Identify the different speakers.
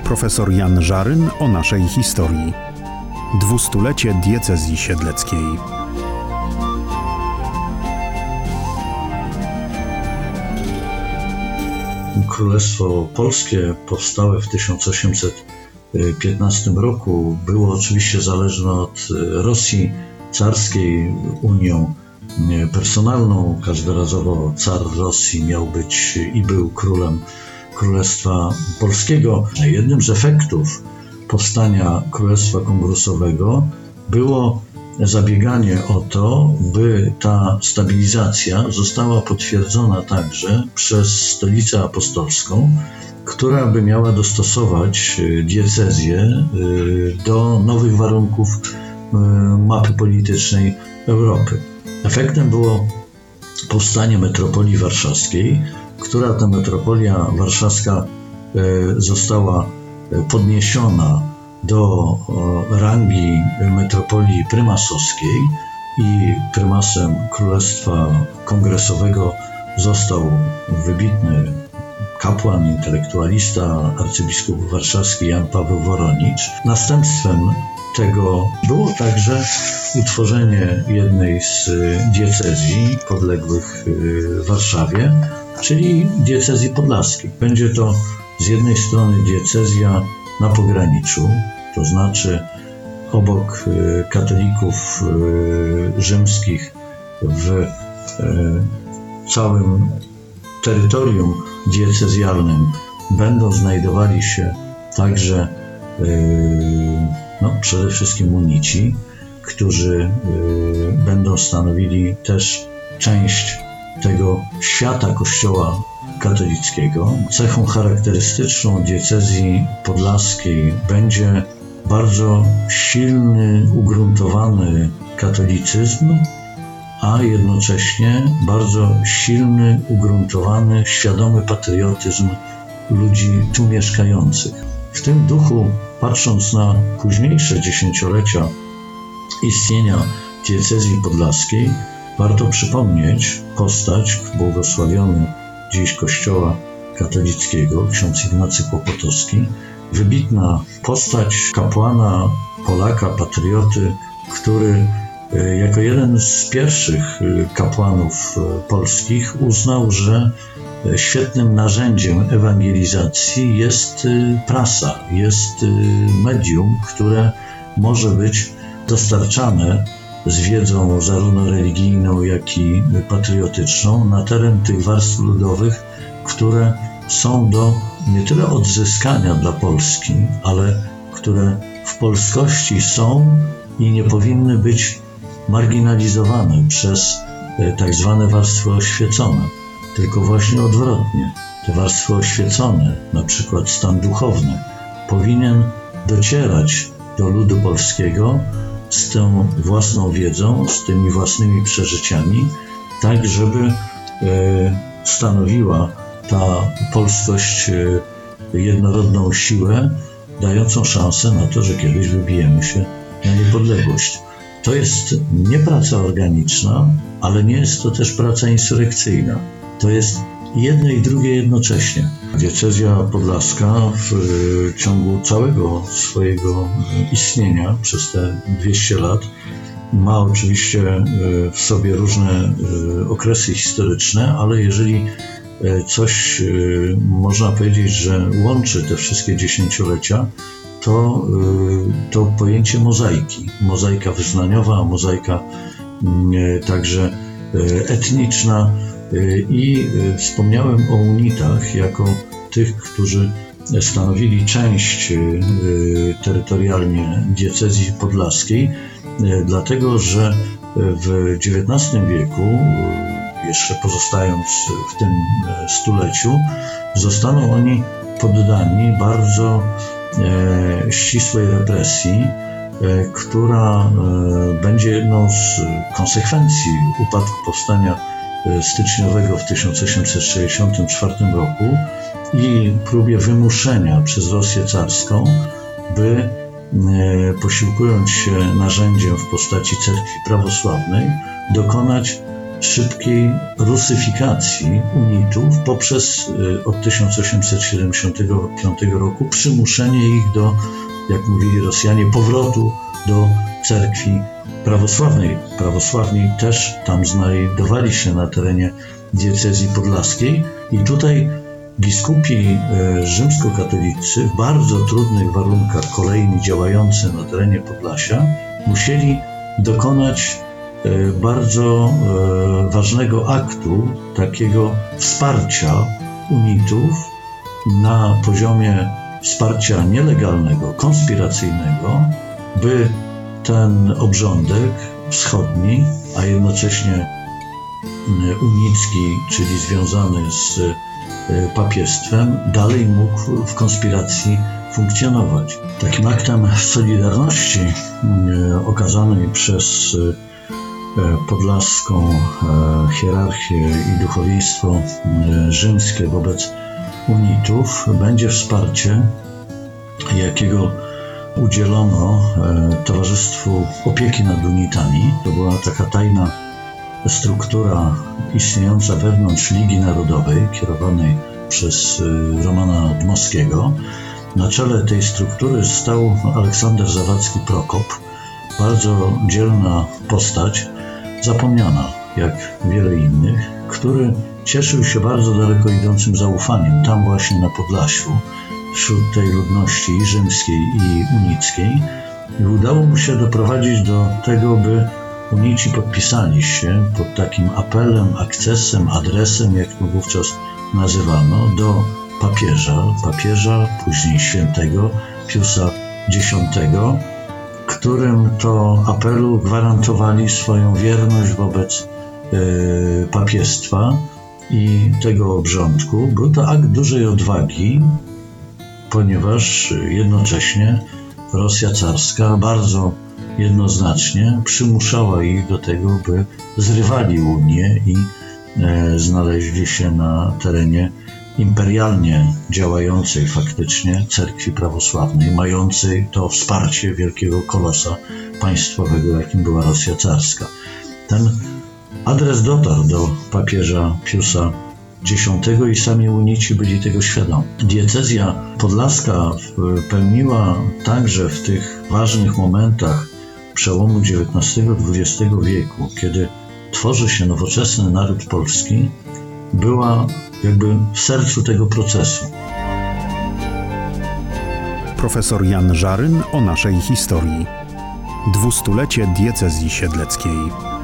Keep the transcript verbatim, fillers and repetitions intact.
Speaker 1: profesor Jan Żaryn o naszej historii. Dwustulecie diecezji siedleckiej.
Speaker 2: Królestwo Polskie powstałe w tysiąc osiemset piętnastym roku było oczywiście zależne od Rosji carskiej, unią personalną. Każdorazowo car Rosji miał być i był królem Królestwa Polskiego. Jednym z efektów powstania Królestwa Kongrusowego było zabieganie o to, by ta stabilizacja została potwierdzona także przez Stolicę Apostolską, która by miała dostosować diecezję do nowych warunków mapy politycznej Europy. Efektem było powstanie metropolii warszawskiej, która ta metropolia warszawska została podniesiona do rangi metropolii prymasowskiej i prymasem Królestwa Kongresowego został wybitny kapłan, intelektualista, arcybiskup warszawski Jan Paweł Woronicz. Następstwem tego było także utworzenie jednej z diecezji podległych Warszawie, czyli diecezji podlaskiej. Będzie to z jednej strony diecezja na pograniczu, to znaczy obok katolików rzymskich w całym terytorium diecezjalnym będą znajdowali się także no, przede wszystkim unici, którzy będą stanowili też część tego świata Kościoła katolickiego. Cechą charakterystyczną diecezji podlaskiej będzie bardzo silny, ugruntowany katolicyzm, a jednocześnie bardzo silny, ugruntowany, świadomy patriotyzm ludzi tu mieszkających. W tym duchu, patrząc na późniejsze dziesięciolecia istnienia diecezji podlaskiej, warto przypomnieć postać błogosławiony dziś Kościoła katolickiego, ksiądz Ignacy Kłopotowski, wybitna postać kapłana, Polaka, patrioty, który jako jeden z pierwszych kapłanów polskich uznał, że świetnym narzędziem ewangelizacji jest prasa, jest medium, które może być dostarczane z wiedzą zarówno religijną, jak i patriotyczną na teren tych warstw ludowych, które są do nie tyle odzyskania dla Polski, ale które w polskości są i nie powinny być marginalizowane przez tak zwane warstwy oświecone, tylko właśnie odwrotnie. Te warstwy oświecone, na przykład stan duchowny, powinien docierać do ludu polskiego z tą własną wiedzą, z tymi własnymi przeżyciami, tak żeby stanowiła ta polskość jednorodną siłę, dającą szansę na to, że kiedyś wybijemy się na niepodległość. To jest nie praca organiczna, ale nie jest to też praca insurekcyjna. To jest jedno i drugie jednocześnie. Diecezja podlaska w ciągu całego swojego istnienia przez te dwieście lat ma oczywiście w sobie różne okresy historyczne, ale jeżeli coś można powiedzieć, że łączy te wszystkie dziesięciolecia, to, to pojęcie mozaiki. Mozaika wyznaniowa, mozaika także etniczna. I wspomniałem o unitach jako tych, którzy stanowili część terytorialnie diecezji podlaskiej, dlatego że w dziewiętnastym wieku, jeszcze pozostając w tym stuleciu, zostaną oni poddani bardzo ścisłej represji, która będzie jedną z konsekwencji upadku powstania styczniowego w tysiąc osiemset sześćdziesiątym czwartym roku i próbie wymuszenia przez Rosję carską, by posiłkując się narzędziem w postaci cerkwi prawosławnej, dokonać szybkiej rusyfikacji unitów poprzez od tysiąc osiemset siedemdziesiątego piątego roku przymuszenie ich do, jak mówili Rosjanie, powrotu do cerkwi prawosławnej. Prawosławni też tam znajdowali się na terenie diecezji podlaskiej i tutaj biskupi rzymskokatolicy w bardzo trudnych warunkach, kolejni działający na terenie Podlasia, musieli dokonać bardzo ważnego aktu, takiego wsparcia unitów na poziomie wsparcia nielegalnego, konspiracyjnego, by ten obrządek wschodni, a jednocześnie unicki, czyli związany z papiestwem, dalej mógł w konspiracji funkcjonować. Takim aktem solidarności okazanej przez podlaską hierarchię i duchowieństwo rzymskie wobec unitów będzie wsparcie, jakiego udzielono Towarzystwu Opieki nad Unitami. To była taka tajna struktura istniejąca wewnątrz Ligi Narodowej, kierowanej przez Romana Dmowskiego. Na czele tej struktury stał Aleksander Zawadzki-Prokop, bardzo dzielna postać, zapomniana jak wiele innych, który cieszył się bardzo daleko idącym zaufaniem tam właśnie na Podlasiu, wśród tej ludności i rzymskiej i unickiej. I udało mu się doprowadzić do tego, by unici podpisali się pod takim apelem, akcesem, adresem, jak to wówczas nazywano, do papieża, papieża, później świętego Piusa Dziesiątego, którym to apelu gwarantowali swoją wierność wobec y, papiestwa i tego obrządku. Był to akt dużej odwagi, ponieważ jednocześnie Rosja carska bardzo jednoznacznie przymuszała ich do tego, by zrywali Unię i e, znaleźli się na terenie imperialnie działającej faktycznie cerkwi prawosławnej, mającej to wsparcie wielkiego kolosa państwowego, jakim była Rosja carska. Ten adres dotarł do papieża Piusa Dziesiątego i sami unici byli tego świadomi. Diecezja podlaska pełniła także w tych ważnych momentach przełomu dziewiętnastego dwudziestego wieku, kiedy tworzy się nowoczesny naród polski, była jakby w sercu tego procesu.
Speaker 1: Profesor Jan Żaryn o naszej historii. Dwustulecie diecezji siedleckiej.